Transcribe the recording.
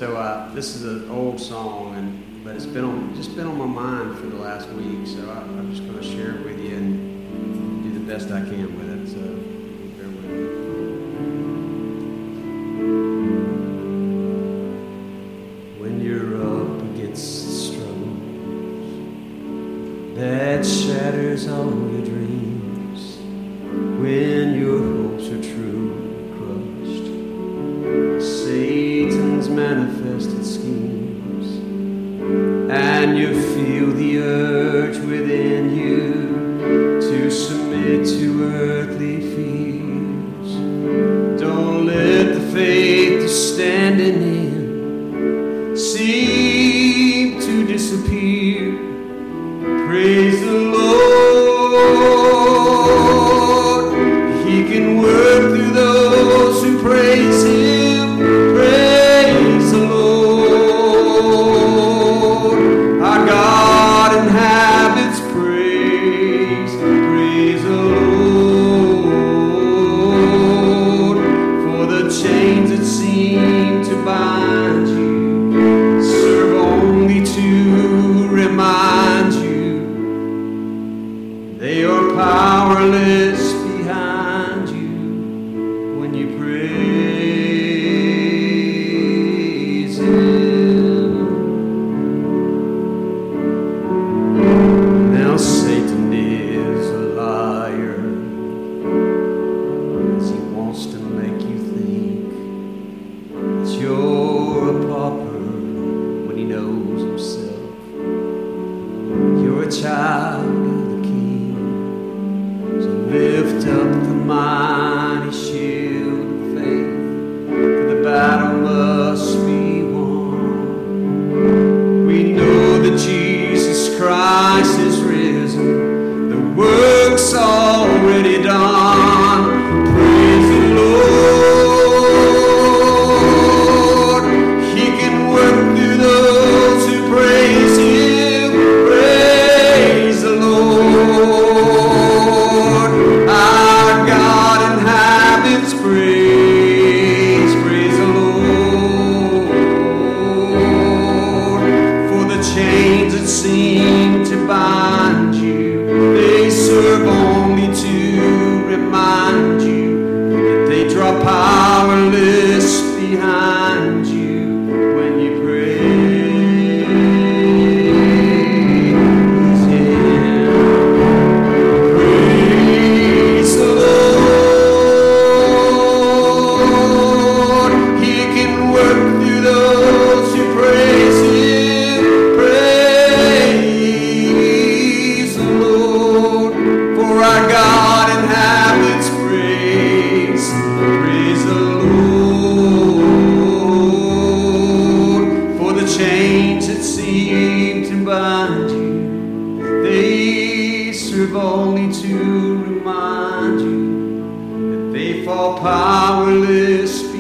This is an old song, but it's been on my mind for the last week. So I'm just going to share it with you and do the best I can with it. So bear with me. When you're up against struggles that shatters all your dreams, when your hopes are truly crushed, Satan's manifested schemes, and you feel the urge within you to submit to earthly fears. Don't let the faith you're standing in seem to disappear. Praise the Lord. He can work through those who praise Him. Praise the Lord. Our God inhabits praise. Praise the Lord. For the chains that seem to bind you serve only to remind you they are powerless behind you when you praise Him. Now Satan is a liar, as he wants to make you think that you're a pauper when he knows himself you're a child of the King. So lift up the mighty shield of faith, for the battle must be won. We know that Jesus Christ is risen, the work's already done. Praise the Lord. He can work through those who praise Him. Praise the Lord. Our God inhabits praise. Praise the Lord. For the chains that seem to bind you, they serve only to remind you that they draw powerless behind you when you praise Him. Praise the Lord. He can work through those who praise Him. Praise the Lord. For our God inhabits praise. Praise the Lord. For the chains that seem to bind you, they serve only to remind you that they fall powerless